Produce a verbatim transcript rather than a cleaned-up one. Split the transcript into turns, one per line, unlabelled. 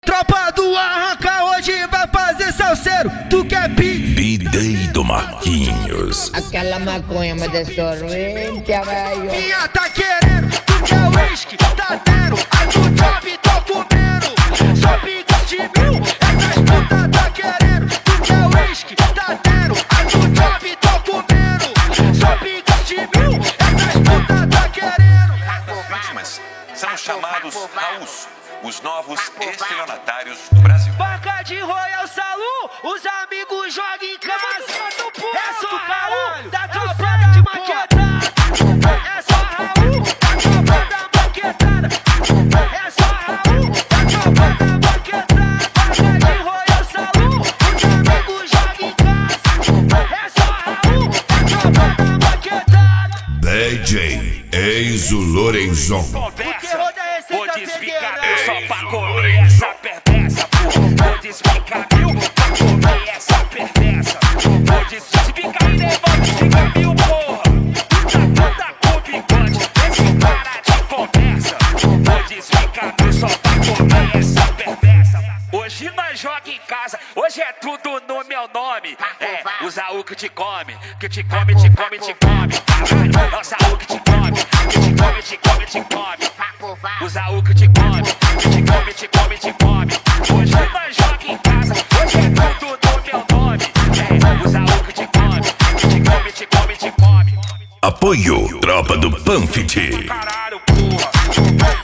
Tropa do Arranca hoje vai fazer salseiro. Tu quer beat?
B-Day do Marquinhos.
Aquela maconha, mas é sorvente, velho.
Minha tá querendo, tu quer whisky? Tá tendo, a do job tô comendo. Só pica de mil, essas putas tá querendo. Tu quer whisky? Tá tendo, a do job tô comendo. Só pica de mil, essas putas tá querendo.
Vítimas são chamados Raus, os novos estelionatários do Brasil.
Barca de Royal Salão, os amigos jogam em casa. É só Raul, da tropa de maquetada. É só Raul, da tropa da maquetada. É só Raul, da tropa da maquetada. Barca de Royal Salão, os amigos jogam em casa. É só Raul, da tropa da maquetada.
D J Enzo Lorenzon.
Vou desficar mil só pra comer essa perversa, porra. Vou desficar mil pra comer essa perversa. Vou desficar e levar desficar mil, porra. Tá toda com picante, esse cara de conversa. Vou desficar mil só pra comer essa perversa. Hoje nós joga em casa, hoje é tudo no meu nome. É, usa o que te come, que te come, te come, te come. Usa o que te come, que te come, te come, te come. Usa o que te come, que te come, te come, te come. Hoje nós joga em casa, hoje é tudo no meu nome. É, usa o que te come, que te come, te come, te come.
Apoio Tropa do Panfit.
Caralho, porra.